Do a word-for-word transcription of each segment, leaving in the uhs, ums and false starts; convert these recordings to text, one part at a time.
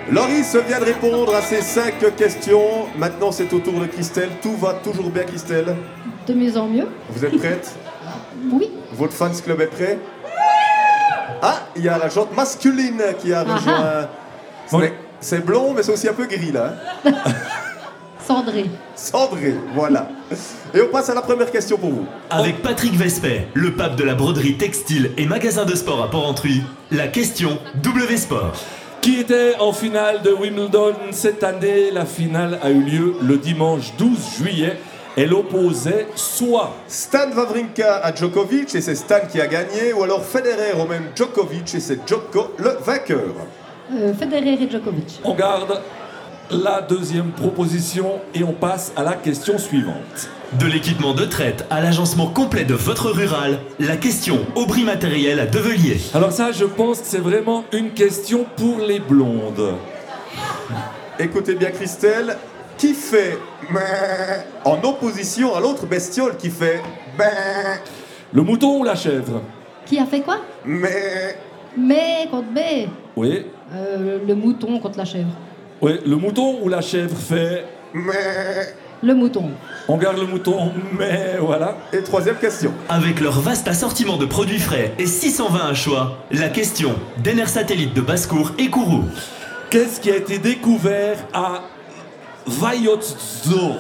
Loris vient de répondre à ces cinq questions. Maintenant, c'est au tour de Christelle. Tout va toujours bien, Christelle? De mieux en mieux. Vous êtes prête? Oui. Votre fans club est prêt? Ah, il y a la jante masculine qui a rejoint. Oui. C'est blond, mais c'est aussi un peu gris, là. Cendré. Cendré, voilà. Et on passe à la première question pour vous. Avec Patrick Vespet, le pape de la broderie textile et magasin de sport à Porrentruy, la question W Sport. Qui était en finale de Wimbledon cette année? La finale a eu lieu le dimanche douze juillet. Elle opposait soit Stan Wawrinka à Djokovic et c'est Stan qui a gagné, ou alors Federer au même Djokovic et c'est Djoko le vainqueur. Euh, Federer et Djokovic. On garde la deuxième proposition et on passe à la question suivante. De l'équipement de traite à l'agencement complet de votre rural, la question Aubry Matériel à Develier. Alors ça, je pense que c'est vraiment une question pour les blondes. Écoutez bien Christelle, qui fait en opposition à l'autre bestiole qui fait le mouton ou la chèvre? Qui a fait quoi? Mais Mais contre B. Oui. Euh, le mouton contre la chèvre. Oui, le mouton ou la chèvre fait Le mouton. On garde le mouton, mais voilà. Et troisième question. Avec leur vaste assortiment de produits frais et six cent vingt à choix, la question d'Ener Satellite de Basse-Cour et Kourou. Qu'est-ce qui a été découvert à Vayotzor?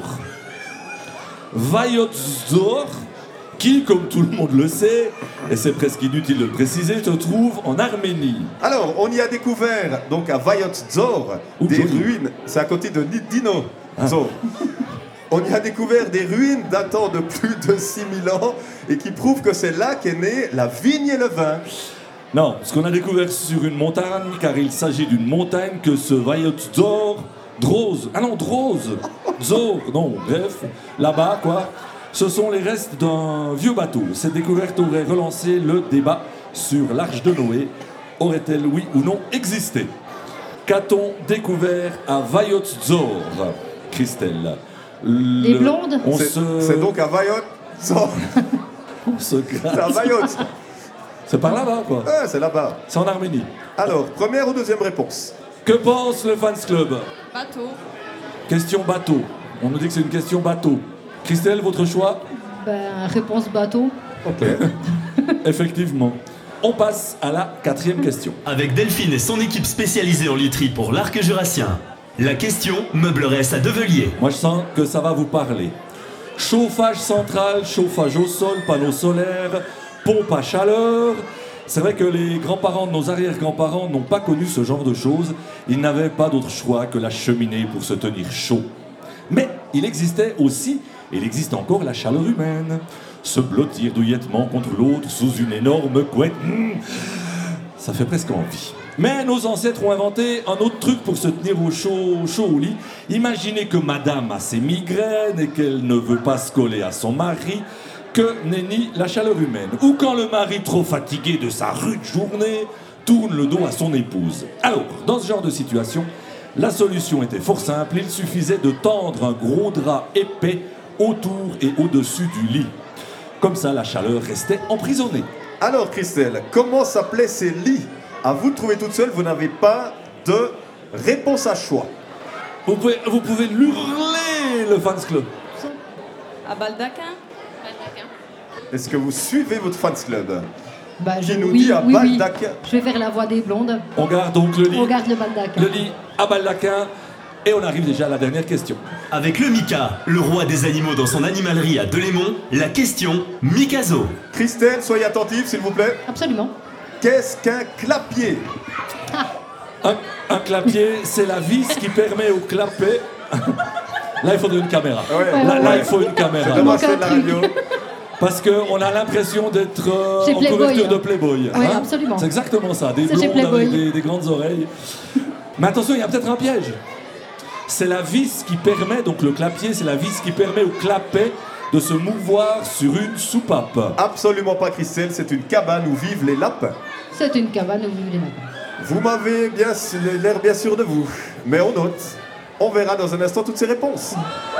Vayotzor, qui, comme tout le monde le sait, et c'est presque inutile de le préciser, se trouve en Arménie. Alors, on y a découvert, donc à Vayotzor, Ouh, des joli. ruines, c'est à côté de Dino. Ah. Zor. On y a découvert des ruines datant de plus de six mille ans et qui prouvent que c'est là qu'est née la vigne et le vin. Non, ce qu'on a découvert sur une montagne, car il s'agit d'une montagne que ce Vayotzor, Drose, ah non, Drose, Zor, non, bref, là-bas, quoi, ce sont les restes d'un vieux bateau. Cette découverte aurait relancé le débat sur l'arche de Noé. Aurait-elle, oui ou non, existé? Qu'a-t-on découvert à Vayotzor, Christelle? Les Le- blondes? On C'est se... c'est donc à Vayotzor. on se C'est à gratte. Vayots. C'est par là-bas, quoi. Ah, c'est là-bas. C'est en Arménie. Alors, première ou deuxième réponse? Que pense le fans club? Bateau. Question bateau. On nous dit que c'est une question bateau. Christelle, votre choix? Ben, réponse bateau. Ok. Effectivement. On passe à la quatrième question. Avec Delphine et son équipe spécialisée en literie pour l'arc jurassien, la question meubleresse à Develier. Moi, je sens que ça va vous parler. Chauffage central, chauffage au sol, panneaux solaires, pompe à chaleur. C'est vrai que les grands-parents de nos arrière-grands-parents n'ont pas connu ce genre de choses. Ils n'avaient pas d'autre choix que la cheminée pour se tenir chaud. Mais il existait aussi, et il existe encore, la chaleur humaine. Se blottir douillettement contre l'autre sous une énorme couette. Mmh, ça fait presque envie. Mais nos ancêtres ont inventé un autre truc pour se tenir au chaud, au chaud au lit. Imaginez que madame a ses migraines et qu'elle ne veut pas se coller à son mari, que nenni la chaleur humaine. Ou quand le mari, trop fatigué de sa rude journée, tourne le dos à son épouse. Alors, dans ce genre de situation, la solution était fort simple. Il suffisait de tendre un gros drap épais autour et au-dessus du lit. Comme ça, la chaleur restait emprisonnée. Alors, Christelle, comment s'appelaient ces lits? À vous de trouver toute seule, vous n'avez pas de réponse à choix. Vous pouvez, vous pouvez l'hurler, le fans club. À Baldaquin. Est-ce que vous suivez votre fans club? Ben, je, Qui nous oui, dit à oui, oui. Baldaquin. Je vais faire la voix des blondes. On garde donc le lit, On garde le baldaquin. le lit à Baldaquin. Et on arrive déjà à la dernière question. Avec le Mika, le roi des animaux dans son animalerie à Delémont, la question Mikazo. Christelle, soyez attentive, s'il vous plaît. Absolument. Qu'est-ce qu'un clapier? Un, un clapier, c'est la vis qui permet au clapet... Là, il faudrait une caméra. Ouais. Là, là, Ouais. il faut une caméra. Dommage, manque c'est un de la truc. radio. Parce qu'on a l'impression d'être euh, Chez en Playboy, couverture hein. de Playboy. Oui, absolument. C'est exactement ça. Des C'est chez blondes avec Playboy. des, des grandes oreilles. Mais attention, il y a peut-être un piège. C'est la vis qui permet, donc le clapier, c'est la vis qui permet au clapet de se mouvoir sur une soupape. Absolument pas, Christelle, c'est une cabane où vivent les lapins. C'est une cabane où vivent les lapins. Vous m'avez bien l'air bien sûr de vous, mais on note. On verra dans un instant toutes ces réponses.